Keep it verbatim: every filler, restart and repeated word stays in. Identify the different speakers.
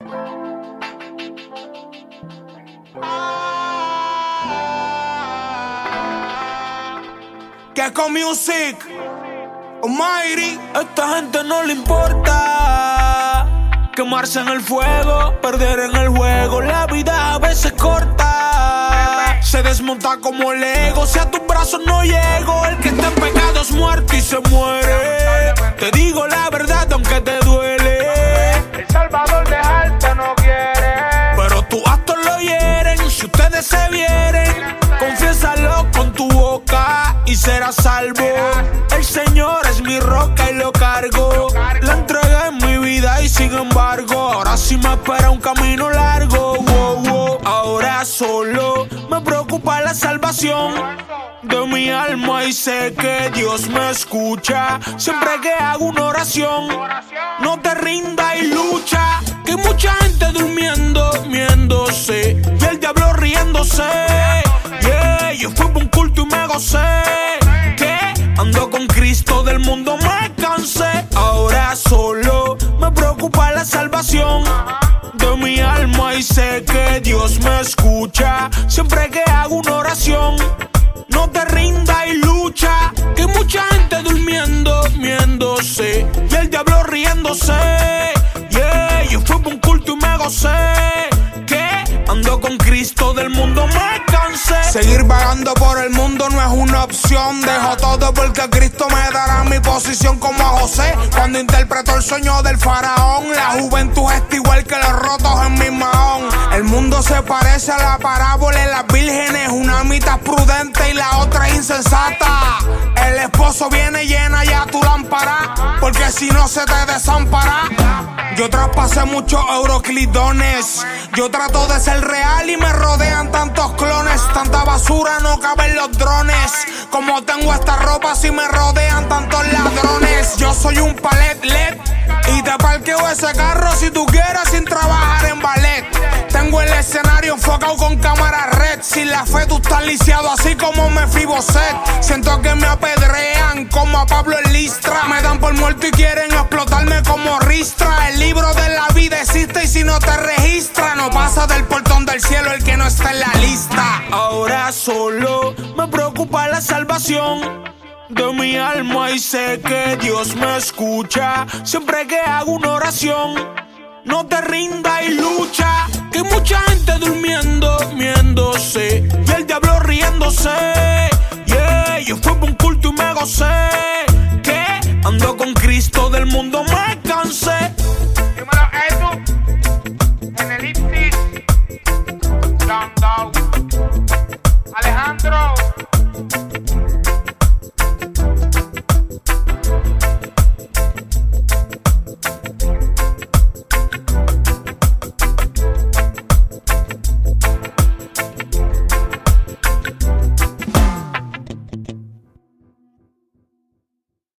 Speaker 1: Gecko Music, Almighty.
Speaker 2: A esta gente no le importa quemarse en el fuego, perder en el juego. La vida a veces corta, se desmonta como Lego. Si a tus brazos no llego, el que está en pecado es muerto y se muere. Te digo la verdad aunque te duele.
Speaker 1: El Salvador dejarte no quiere,
Speaker 2: pero tus actos lo hieren. Si ustedes se vieren, confiésalo con tu boca y serás salvo. El Señor es mi roca y lo cargo. Le entregué mi vida y sin embargo ahora sí me espera un camino largo. Wow, wow. Ahora solo me preocupa la salvación de mi alma y sé que Dios me escucha siempre que hago una oración. No te rindas y lucha, que hay mucha gente durmiendo, miéndose, y el diablo riéndose. Yeah, yo fui por un culto y me gocé, que ando con Cristo, del mundo me cansé. Ahora solo me preocupa la salvación de mi alma y sé que Dios me escucha siempre que hago una oración. No te rindas y lucha, que hay mucha gente durmiendo, miéndose, y el diablo riéndose. Yeah, yo fui por un culto y me gocé, que ando con Cristo, del mundo me cansé.
Speaker 1: Seguir vagando por el mundo no es una opción. Dejo todo porque Cristo me dará mi posición, como a José cuando interpretó el sueño del faraón. La juventud está igual que los rotos en mi mahón. El mundo se parece a la parábola de las vírgenes, una mitad prudente y la otra insensata. El esposo viene llena ya tu lámpara, porque si no se te desampara. Yo traspasé muchos euroclidones, yo trato de ser real y me rodean tantos clones. Tanta basura no cabe en los drones, como tengo esta ropa si me rodean tantos ladrones. Yo soy un palet L E D y te parqueo ese carro si tú quieres sin trabajar en ballet. Tengo el escenario enfocado con cámara red. Sin la fe tú estás lisiado así como Mefiboset. Siento que me apedrean como a Pablo en Listra. Me dan por muerto y quieren explotarme como Ristra. El libro de la vida existe y si no te registra, no pasa del portón del cielo el que no está en la lista.
Speaker 2: Ahora solo me preocupa la salvación de mi alma y sé que Dios me escucha siempre que hago una oración. No te rindas y lucha, que hay mucha gente durmiendo, miéndose, y el diablo riéndose. Yeah, yo fui por un culto y me gocé, que ando con Cristo, del mundo me cansé.